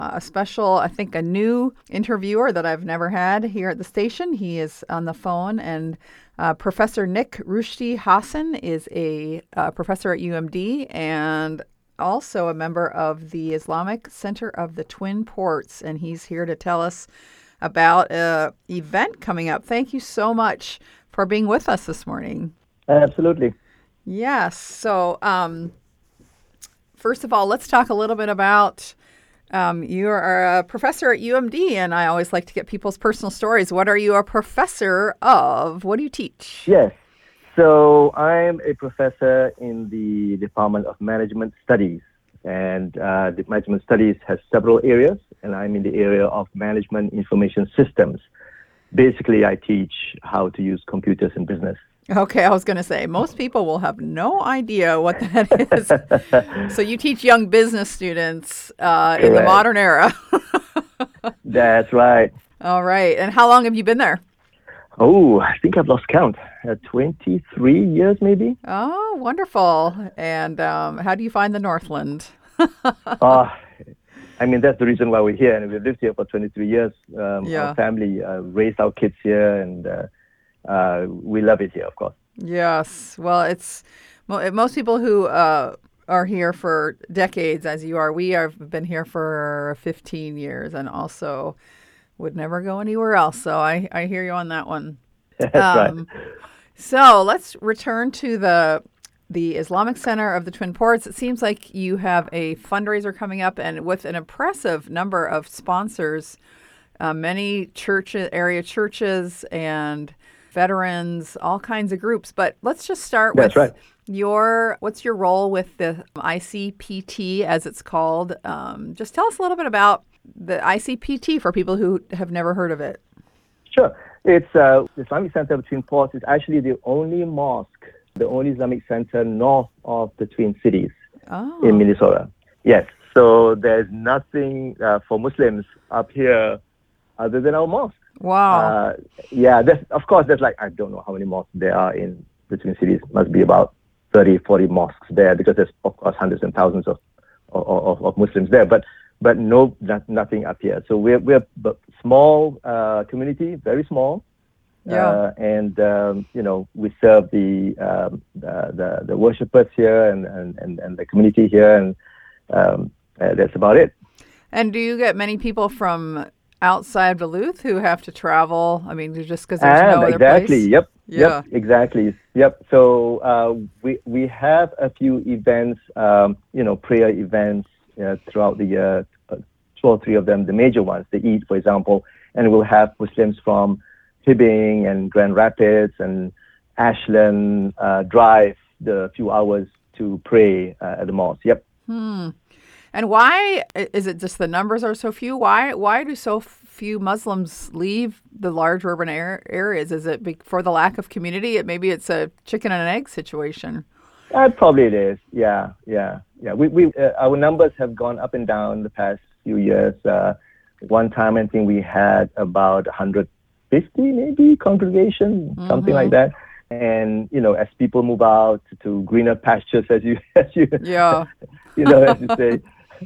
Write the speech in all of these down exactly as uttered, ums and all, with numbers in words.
a special, I think, a new interviewer that I've never had here at the station. He is on the phone, and uh, Professor Nick Rushdi Hassan is a uh, professor at U M D and also a member of the Islamic Center of the Twin Ports, and he's here to tell us about an event coming up. Thank you so much for being with us this morning. Absolutely. Yes. So, um, first of all, let's talk a little bit about um, you are a professor at U M D, and I always like to get people's personal stories. What are you a professor of? What do you teach? Yes. So I'm a professor in the Department of Management Studies, and uh, the Management Studies has several areas, and I'm in the area of Management Information Systems. Basically, I teach how to use computers in business. Okay, I was going to say, most people will have no idea what that is. So you teach young business students uh, in the modern era. That's right. All right. And how long have you been there? Oh, I think I've lost count. Uh, twenty-three years, maybe. Oh, wonderful. And um, how do you find the Northland? uh, I mean, that's the reason why we're here. And we've lived here for twenty-three years. Um, yeah. Our family uh, raised our kids here, and uh, uh, we love it here, of course. Yes. Well, it's most people who uh, are here for decades, as you are. We have been here for fifteen years and also would never go anywhere else. So I, I hear you on that one. That's um, right. So let's return to the the Islamic Center of the Twin Ports. It seems like you have a fundraiser coming up, and with an impressive number of sponsors, uh, many church area churches and veterans, all kinds of groups. But let's just start That's with right. your, what's your role with the I C P T, as it's called? Um, just tell us a little bit about the I C P T for people who have never heard of it. Sure. It's uh, the Islamic Center of the Twin Ports is actually the only mosque, the only Islamic center north of the Twin Cities oh. in Minnesota. Yes. So there's nothing uh, for Muslims up here other than our mosque. Wow. Uh, yeah, there's, of course, there's like, I don't know how many mosques there are in the Twin Cities. Must be about thirty, forty mosques there, because there's, of course, hundreds and thousands of, of, of Muslims there. But but no, not, nothing up here. So we're, we're a small uh, community, very small. Yeah. Uh, and, um, you know, we serve the, um, the, the, the worshippers here and, and, and, and the community here. And um, uh, that's about it. And do you get many people from outside Duluth who have to travel? I mean, just because there's and no other exactly, place? Yep. Yeah. Yep. Exactly. Yep. So uh, we we have a few events, um, you know, prayer events uh, throughout the year. Uh, two or three of them, the major ones, the Eid, for example, and we'll have Muslims from Hibbing and Grand Rapids and Ashland uh, drive the few hours to pray uh, at the mosque. Yep. Hmm. And why is it just the numbers are so few? Why why do so few Muslims leave the large urban areas? Is it for the lack of community? It, maybe it's a chicken and an egg situation. Uh, probably it is. Yeah, yeah, yeah. We we uh, our numbers have gone up and down the past few years. Uh, one time, I think we had about one hundred fifty, maybe congregation, mm-hmm. something like that. And you know, as people move out to greener pastures, as you as you yeah, you know, as you say.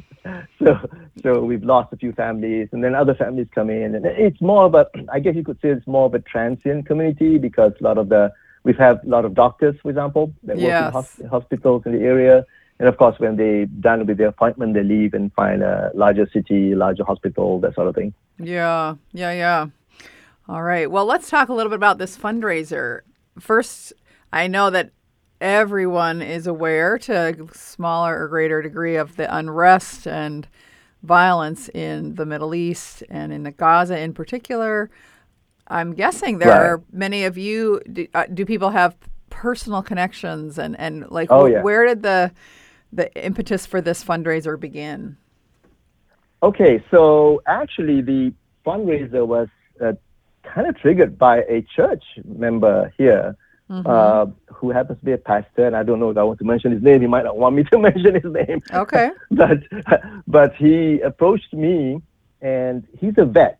So, so we've lost a few families, and then other families come in, and it's more of a, I guess you could say it's more of a transient community, because a lot of the, we've had a lot of doctors, for example, that yes. work in hosp- hospitals in the area, and of course, when they're done with their appointment, they leave and find a larger city, larger hospital, that sort of thing. Yeah, yeah, yeah. All right. Well, let's talk a little bit about this fundraiser. First, I know that everyone is aware to a smaller or greater degree of the unrest and violence in the Middle East and in the Gaza in particular. I'm guessing there right. are many of you, do, uh, do people have personal connections and, and like oh, wh- yeah. where did the the impetus for this fundraiser begin? Okay, so actually the fundraiser was uh, kind of triggered by a church member here. Mm-hmm. Uh, who happens to be a pastor, and I don't know if I want to mention his name. He might not want me to mention his name. Okay. but but he approached me, and he's a vet.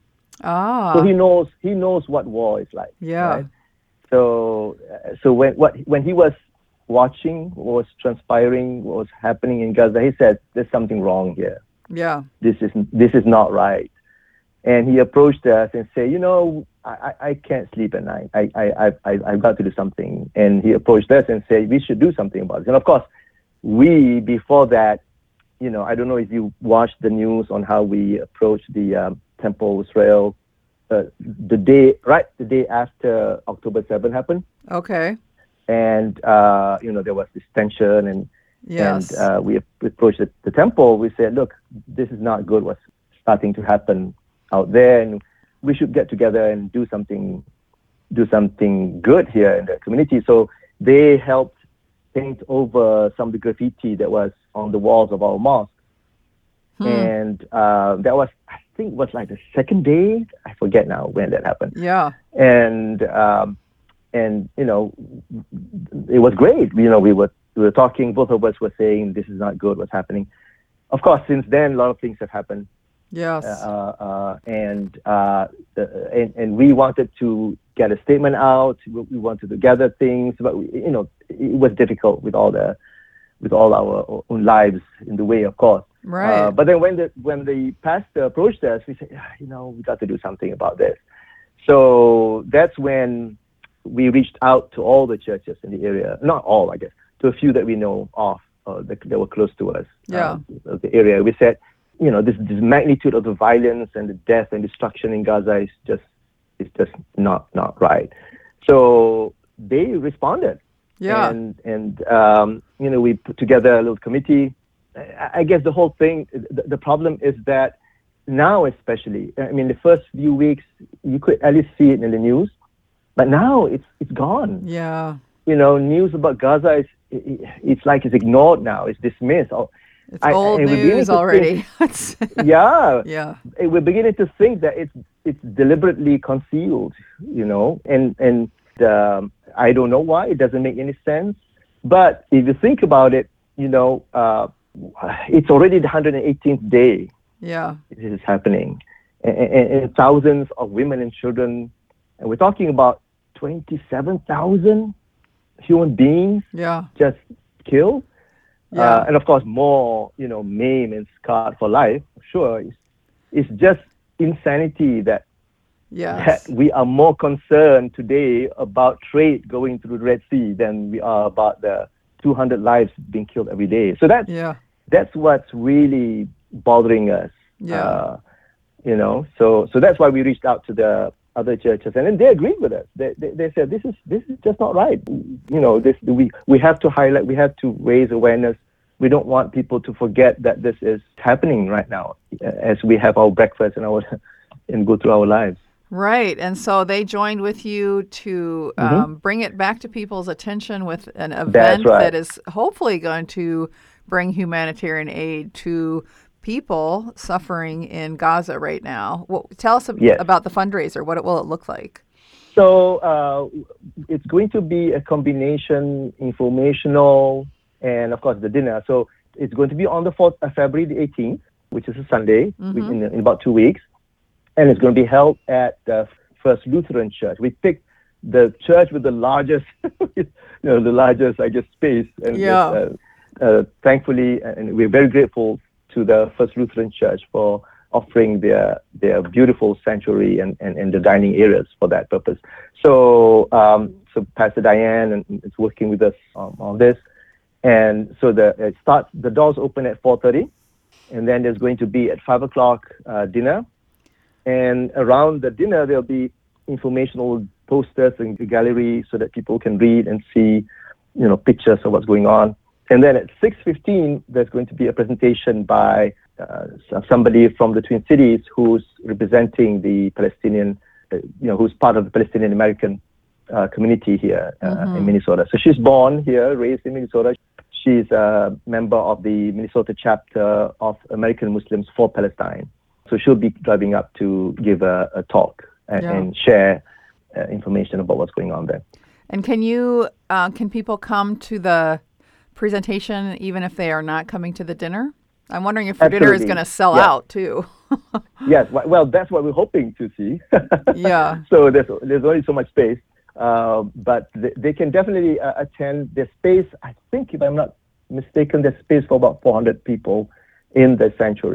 Ah. So he knows he knows what war is like. Yeah. Right? So so when what when he was watching what was transpiring, what was happening in Gaza, he said, "There's something wrong here." Yeah. This is this is not right. And he approached us and said, you know, I, I can't sleep at night. I, I, I, I've got to do something. And he approached us and said, we should do something about this. And of course, we, before that, you know, I don't know if you watched the news on how we approached the um, Temple Israel uh, the day, right, the day after October seventh happened. Okay. And, uh, you know, there was this tension and, yes. and uh, we approached the, the temple. We said, look, this is not good what's starting to happen out there, and we should get together and do something, do something good here in the community. So they helped paint over some of the graffiti that was on the walls of our mosque. Hmm. And uh, that was, I think, was like the second day. I forget now when that happened. Yeah. And um, and you know, it was great. You know, we were we were talking. Both of us were saying this is not good. What's happening? Of course, since then, a lot of things have happened. Yes. Uh, uh, and, uh, and and we wanted to get a statement out. We wanted to gather things, but we, you know, it was difficult with all the with all our own lives in the way, of course. Right. Uh, but then when the when the pastor approached us, we said, you know, we got to do something about this. So that's when we reached out to all the churches in the area. Not all, I guess, to a few that we know of uh, that, that were close to us. Yeah. Uh, the area. We said, you know, this, this magnitude of the violence and the death and destruction in Gaza is just is just not not right. So they responded. Yeah. And and um, you know, we put together a little committee. I, I guess the whole thing, the, the problem is that now, especially, I mean, the first few weeks you could at least see it in the news, but now it's it's gone. Yeah. You know, news about Gaza is it, it's like it's ignored now. It's dismissed. It's I, old news already. Think, yeah, yeah. We're beginning to think that it's it's deliberately concealed, you know, and and um, I don't know why. It doesn't make any sense. But if you think about it, you know, uh, it's already the one hundred eighteenth day. Yeah, this is happening, and, and, and thousands of women and children, and we're talking about twenty-seven thousand human beings. Yeah, just killed. Yeah. Uh, and of course, more, you know, maimed and scarred for life. Sure, it's, it's just insanity that, yes. that we are more concerned today about trade going through the Red Sea than we are about the two hundred lives being killed every day. So that's yeah. that's what's really bothering us. Yeah. Uh, you know, so so that's why we reached out to the other churches, and then they agreed with us. They, they they said this is this is just not right. You know, this we we have to highlight, we have to raise awareness. We don't want people to forget that this is happening right now as we have our breakfast and our and go through our lives. Right, and so they joined with you to um, mm-hmm. bring it back to people's attention with an event That's right. that is hopefully going to bring humanitarian aid to people suffering in Gaza right now. Well, tell us yes. about the fundraiser. What it, will it look like? So uh, it's going to be a combination informational and, of course, the dinner. So it's going to be on the fourth of February, the eighteenth, which is a Sunday, mm-hmm. in, in about two weeks. And it's going to be held at the First Lutheran Church. We picked the church with the largest, you know, the largest, I guess, space. And yeah. uh, uh, thankfully, and we're very grateful to the First Lutheran Church for offering their their beautiful sanctuary and, and, and the dining areas for that purpose. So um, so Pastor Diane and is working with us on, on this. And so the it starts, the doors open at four thirty, and then there's going to be at five o'clock uh, dinner. And around the dinner, there'll be informational posters in the gallery so that people can read and see, you know, pictures of what's going on. And then at six fifteen, there's going to be a presentation by uh, somebody from the Twin Cities who's representing the Palestinian, uh, you know, who's part of the Palestinian American uh, community here uh, mm-hmm. in Minnesota. So she's born here, raised in Minnesota. She's a member of the Minnesota chapter of American Muslims for Palestine. So she'll be driving up to give a, a talk and, yeah. and share uh, information about what's going on there. And can you, uh, can people come to the presentation even if they are not coming to the dinner? I'm wondering if your Absolutely. dinner is going to sell yeah. out too. Yes, well, that's what we're hoping to see. yeah. So there's there's only so much space, uh, but they, they can definitely uh, attend. There's space, I think, if I'm not mistaken, there's space for about four hundred people in the sanctuary.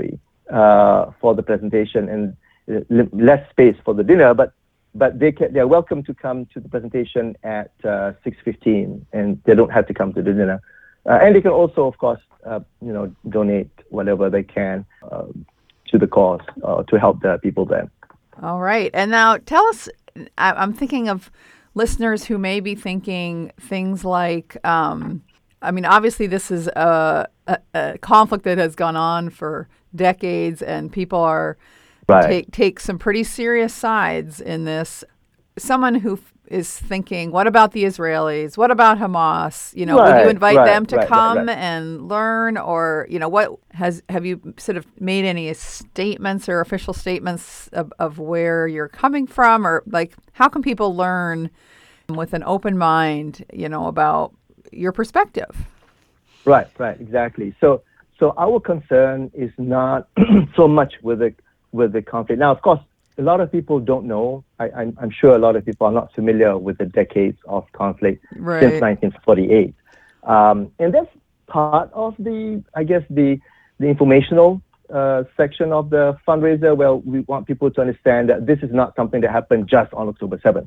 uh, for the presentation and uh, less space for the dinner, but but they can, they're welcome to come to the presentation at uh, six fifteen, and they don't have to come to the dinner. Uh, and they can also, of course, uh, you know, donate whatever they can uh, to the cause uh, to help the people there. All right. And now tell us, I- I'm thinking of listeners who may be thinking things like, um, I mean, obviously this is a, a, a conflict that has gone on for decades, and people are right. take take some pretty serious sides in this. Someone who f- is thinking, what about the Israelis? What about Hamas? You know, right, would you invite right, them to right, come right, right. and learn, or you know, what has have you sort of made any statements or official statements of, of where you're coming from, or like how can people learn with an open mind, you know, about your perspective? Right, right, exactly. So, so our concern is not so much with the with the conflict. Now, of course, a lot of people don't know. I, I'm, I'm sure a lot of people are not familiar with the decades of conflict Right. since nineteen forty-eight, um, and that's part of the, I guess, the the informational uh, section of the fundraiser, where we want people to understand that this is not something that happened just on October seventh.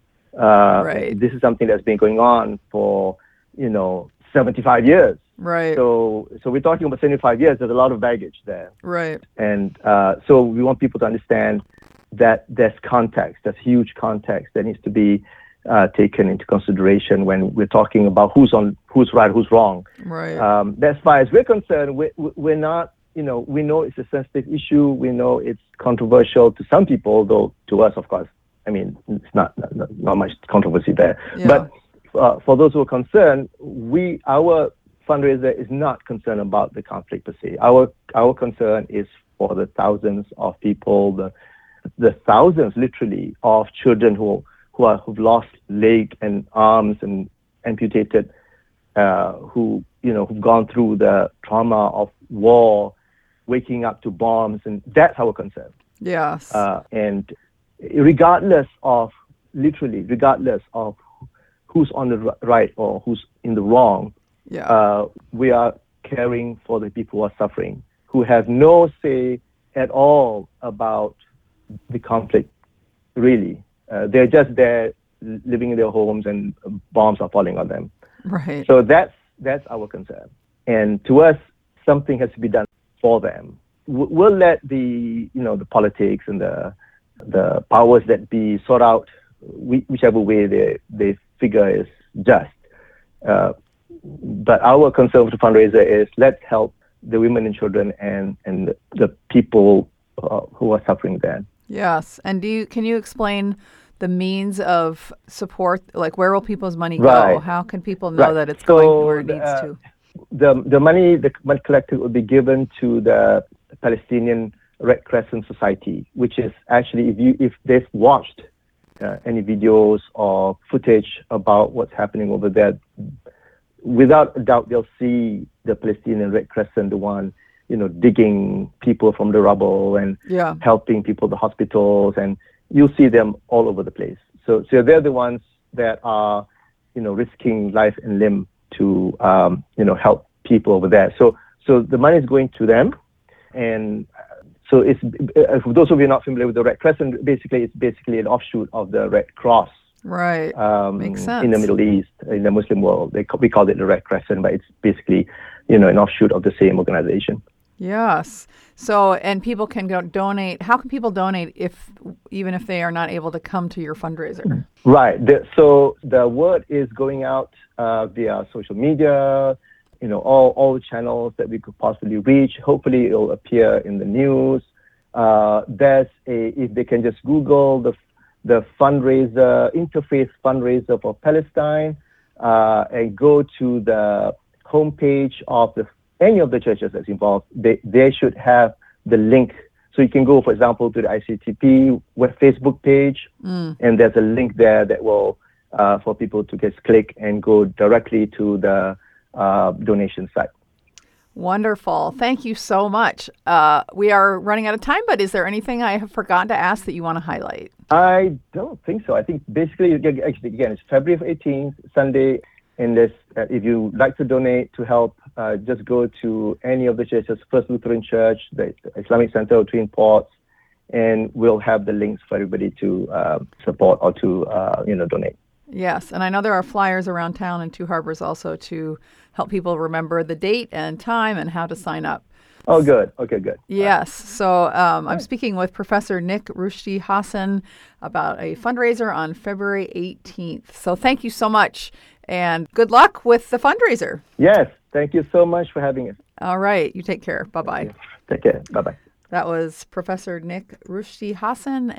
Uh, Right. This is something that's been going on for, you know, seventy-five years. Right. So, so we're talking about seventy-five years. There's a lot of baggage there. Right. And uh, so we want people to understand that there's context, there's huge context that needs to be uh, taken into consideration when we're talking about who's on, who's right, who's wrong. Right. Um, as far as we're concerned, we, we're not, you know, we know it's a sensitive issue. We know it's controversial to some people, though to us, of course, I mean, it's not not, not much controversy there. Yeah. But uh, for those who are concerned, we our fundraiser is not concerned about the conflict per se. Our our concern is for the thousands of people, the the thousands literally of children who who are who've lost leg and arms and amputated, uh, who you know who've gone through the trauma of war, waking up to bombs, and that's our concern. Yes. Uh, and regardless of literally, regardless of who's on the right or who's in the wrong, yeah. uh, we are caring for the people who are suffering, who have no say at all about the conflict, really. Uh, they're just there living in their homes and bombs are falling on them. Right. So that's that's our concern. And to us, something has to be done for them. We'll let the, you know, the politics and the the powers that be sort out whichever way they, they figure is just. Uh, but our concern with the fundraiser is let's help the women and children and, and the people uh, who are suffering there. Yes. And do you can you explain the means of support? Like, where will people's money go? Right. How can people know Right. that it's So going where it the, needs uh, to? The the money the money collected will be given to the Palestinian Red Crescent Society, which is actually, if you if they've watched uh, any videos or footage about what's happening over there, without a doubt they'll see the Palestinian Red Crescent, the one, you know, digging people from the rubble and Yeah. helping people to hospitals, and you'll see them all over the place. So so they're the ones that are, you know, risking life and limb to um, you know, help people over there. So so the money is going to them, and so it's uh, for those of you not familiar with the Red Crescent, basically it's basically an offshoot of the Red Cross. Right. Um, Makes sense. in the Middle East, in the Muslim world, they we call it the Red Crescent, but it's basically, you know, an offshoot of the same organization. Yes. So, and people can go donate. How can people donate if, even if they are not able to come to your fundraiser? Right. The, so the word is going out uh, via social media, you know, all, all the channels that we could possibly reach. Hopefully it'll appear in the news. Uh, there's a, if they can just Google the the fundraiser, interfaith fundraiser for Palestine, uh, and go to the homepage of the any of the churches that's involved, they, they should have the link. So you can go, for example, to the I C T P web Facebook page, Mm. and there's a link there that will, uh, for people to just click and go directly to the uh, donation site. Wonderful. Thank you so much. Uh, we are running out of time, but is there anything I have forgotten to ask that you want to highlight? I don't think so. I think basically, actually, again, it's February eighteenth, Sunday, And this, uh, if you like to donate to help, uh, just go to any of the churches, First Lutheran Church, the Islamic Center of Twin Ports, and we'll have the links for everybody to uh, support or to, uh, you know, donate. Yes, and I know there are flyers around town in Two Harbors also to help people remember the date and time and how to sign up. Oh, good. Okay, good. Yes. So um, I'm speaking with Professor Nick Rushdi Hassan about a fundraiser on February eighteenth. So thank you so much, and good luck with the fundraiser. Yes. Thank you so much for having us. All right. You take care. Bye-bye. Take care. Bye-bye. That was Professor Nick Rushdi Hassan.